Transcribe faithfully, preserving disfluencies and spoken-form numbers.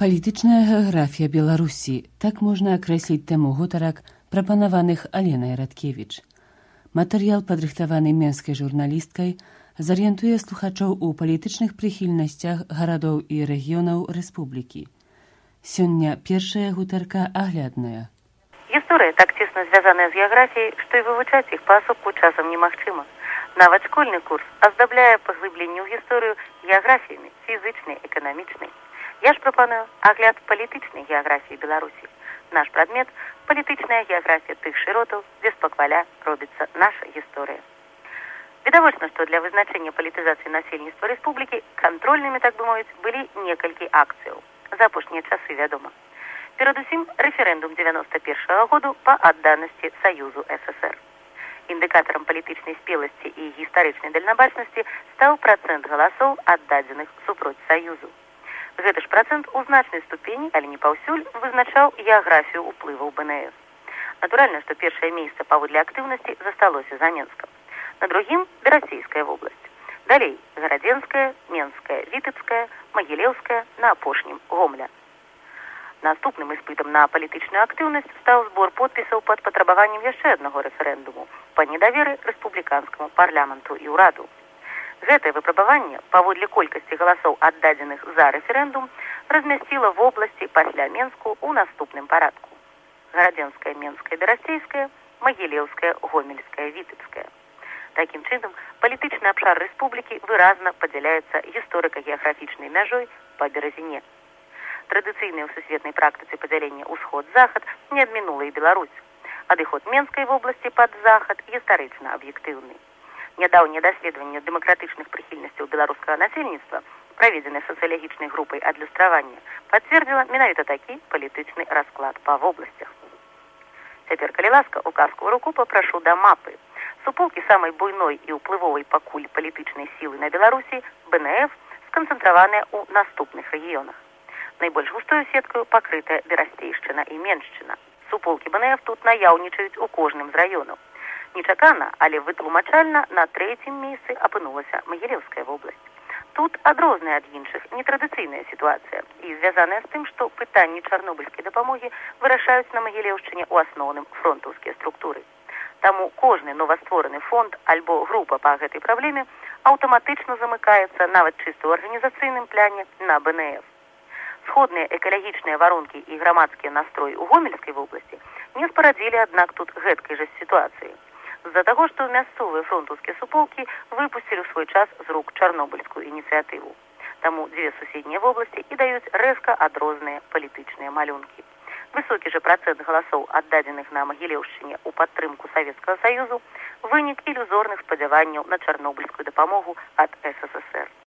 Палітычная геаграфія Беларусі. Так можна акрэсліць тэму гутарак, прапанаваных Аленай Радкевіч. Матэрыял, падрыхтаваны менскай журналісткай, зарыентуе слухачоў у палітычных прыхільнасцях гарадоў і рэгіёнаў рэспублікі. Сёння першая гутарка аглядная. Гісторыя так цесна звязаная з геаграфіяй, што і вывучаць іх паасобку часам немагчыма. Нават школьны курс аздабляе паглыбленне ў гісторыю геаграфіямі фізычнай, эканамічнай. Я ж прапаную агляд палітычнай геаграфіі Беларусі. Наш прадмет – палітычная геаграфія тых шыротаў, дзе спакваля робіцца наша гісторыя. Відавочна, што для вызначэння палітызацыі насельніцтва рэспублікі кантрольнымі, так бы мовіць, былі некалькі акцыяў. За апошнія часы, вядома. Перадусім, рэферэндум дзевяноста першага году па адданасці Саюзу ССР. Індыкатарам палітычнай спеласці і гістарычнай дальнабачнасці стаў працэнт галасоў, аддадзеных супроць Саюзу. Гэты ж працэнт у значнай ступені, але не паўсюль, вызначаў геаграфію ўплываў БНС. Натуральна, што першае месца паводле актыўнасці засталося за Менскам. На другім – Берасцейская вобласць. Далей – Гарадзенская, Менская, Вітэбская, Магілеўская, на апошнім – Гомля. Наступным іспытам на палітычную актыўнасць стаў збор подпісаў пад патрабаваннем яшчэ аднаго рэферэндуму па недаверы рэспубліканскаму парламенту і ўраду. Гэтае выпрабаванне, паводле колькасці галасоў, аддадзеных за рэферэндум, размясціла вобласці пасля Менску ў наступным парадку. Гарадзенская, Менская, Берасцейская, Магілеўская, Гомельская, Вітэбская. Такім чынам, палітычны абшар рэспублікі выразна падзяляецца гісторыка-геаграфічнай мяжой па беразіне. Традыцыйнае ў сусветнай практыцы падзялення ўсход-захад не адмінула і Беларусь. Адыход Менскай вобласці пад захад гістарычна аб'ектыўны. Нядаўнее даследаванне дэмакратычных прыхільнасцяў беларускага насельніцтва, праведзенае сацыялагічнай групай адлюстравання, пацвердзіла менавіта такі палітычны расклад па вобласцях. Цяпер, калі ласка, указкую руку папрашу да мапы. Суполкі самай буйной і ўплывовай пакуль палітычнай сілы на Беларусі, БНФ, сканцэнтраваныя ў наступных рэгіёнах. Найбольш густою сеткаю пакрытая Берасцейшчына і Меншчына. Суполкі БНФ тут наяўнічаюць у кожным з раёнаў. Нечакана, але вытлумачальна на трэцім месцы апынулася Магілеўская вобласць. Тут адрозная ад іншых нетрадыцыйная сітуацыя і звязаная з тым, што пытанні чарнобыльскай дапамогі вырашаюць на Магілеўшчыне ў асноўным фронтаўскія структуры. Таму кожны новаствораны фонд альбо група па гэтай праблеме аўтаматычна замыкаецца нават чыста ў арганізацыйным пляне на БНФ. Сходныя экалагічныя варункі і грамадскія настроі ў Гомельскай вобласці не спарадзілі, аднак, тут гэткай жа сітуацыі. З-за таго, што мясцовыя фронтаўскія суполкі выпусцілі ў свой час з рук чарнобыльскую ініцыятыву. Таму дзве суседнія вобласці і даюць рэзка адрозныя палітычныя малюнкі. Высокі жа працэнт галасоў, аддадзеных на Магілеўшчыне ў падтрымку Савецкага Саюзу, вынік ілюзорных спадзяванняў на чарнобыльскую дапамогу ад СССР.